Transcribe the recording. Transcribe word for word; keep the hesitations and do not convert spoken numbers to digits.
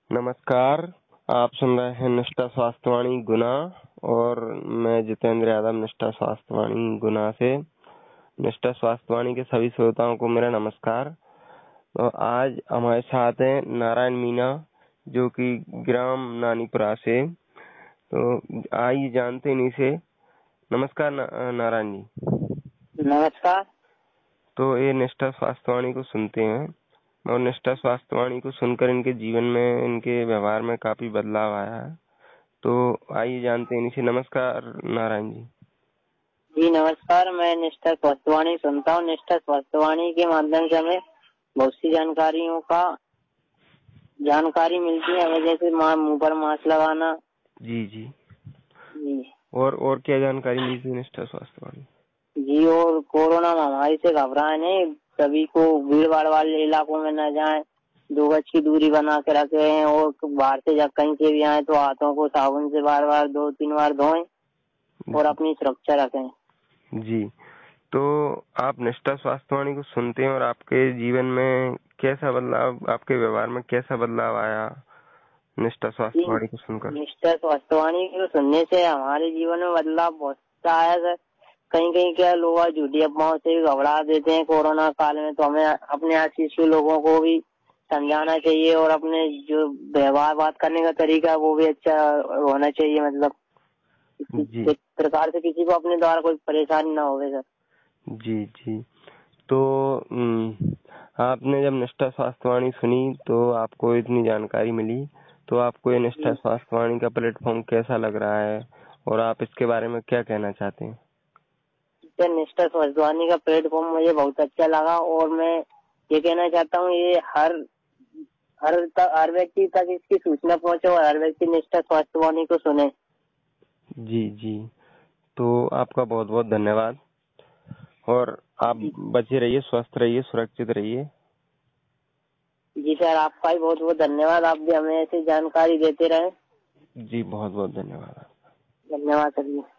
नमस्कार, आप सुन रहे हैं निष्ठा स्वास्थ्यवाणी गुना और मैं जितेंद्र यादव निष्ठा स्वास्थ्यवाणी गुना से। निष्ठा स्वास्थ्यवाणी के सभी श्रोताओं को मेरा नमस्कार। तो आज हमारे साथ हैं नारायण मीणा जो कि ग्राम नानीपुरा से। तो आइए जानते हैं इनसे। नमस्कार ना, नारायण जी। नमस्कार। तो ये निष्ठा स्वास्थ्यवाणी को सुनते हैं और निष्ठा स्वास्थ्यवाणी को सुनकर इनके जीवन में, इनके व्यवहार में काफी बदलाव आया है। तो आइए जानते हैं इनसे। नमस्कार नारायण जी। जी नमस्कार, मैं निष्ठा स्वास्थ्यवाणी सुनता हूँ। निष्ठा स्वास्थ्यवाणी के माध्यम से हमें बहुत सी जानकारियों का जानकारी मिलती है हमें, जैसे मुंह पर मास्क लगाना। जी जी जी और और क्या जानकारी मिलती है निष्ठा स्वास्थ्यवाणी? जी और कोरोना महामारी से घबराए नहीं, सभी को भीड़ भाड़ वाले इलाकों में न जाएं, दो गज की दूरी बना के रखें और बाहर से जब कहीं से भी आए तो हाथों को साबुन से बार बार दो तीन बार धोएं और अपनी सुरक्षा रखें। जी, तो आप निष्ठा स्वास्थ्यवाणी को सुनते हैं और आपके जीवन में कैसा बदलाव, आपके व्यवहार में कैसा बदलाव आया निष्ठा स्वास्थ्यवाणी को सुनकर? निष्ठा स्वास्थ्यवाणी को सुनने से हमारे जीवन में बदलाव बहुत आया है। कहीं कहीं क्या लोग झूठी अफवाहों से घबरा देते हैं कोरोना काल में, तो हमें अपने आसपास के लोगों को भी समझाना चाहिए और अपने जो व्यवहार बात करने का तरीका है वो भी अच्छा होना चाहिए। मतलब इस प्रकार से किसी को अपने द्वारा कोई परेशानी ना होवे सर। जी जी तो आपने जब निष्ठा स्वास्थ्यवाणी सुनी तो आपको इतनी जानकारी मिली, तो आपको ये निष्ठा स्वास्थ्यवाणी का प्लेटफॉर्म कैसा लग रहा है और आप इसके बारे में क्या कहना चाहते हैं? निष्ठा स्वास्थ्यवाणी का प्लेटफॉर्म मुझे बहुत अच्छा लगा और मैं ये कहना चाहता हूँ ये हर हर हर व्यक्ति तक इसकी सूचना पहुंचे और हर व्यक्ति निष्ठा स्वास्थ्यवाणी को सुने। जी जी तो आपका बहुत बहुत धन्यवाद और आप बचे रहिए, स्वस्थ रहिए, सुरक्षित रहिए। जी सर, आपका भी बहुत बहुत धन्यवाद। आप भी हमें ऐसी जानकारी देते रहे। जी बहुत बहुत धन्यवाद। धन्यवाद सर जी।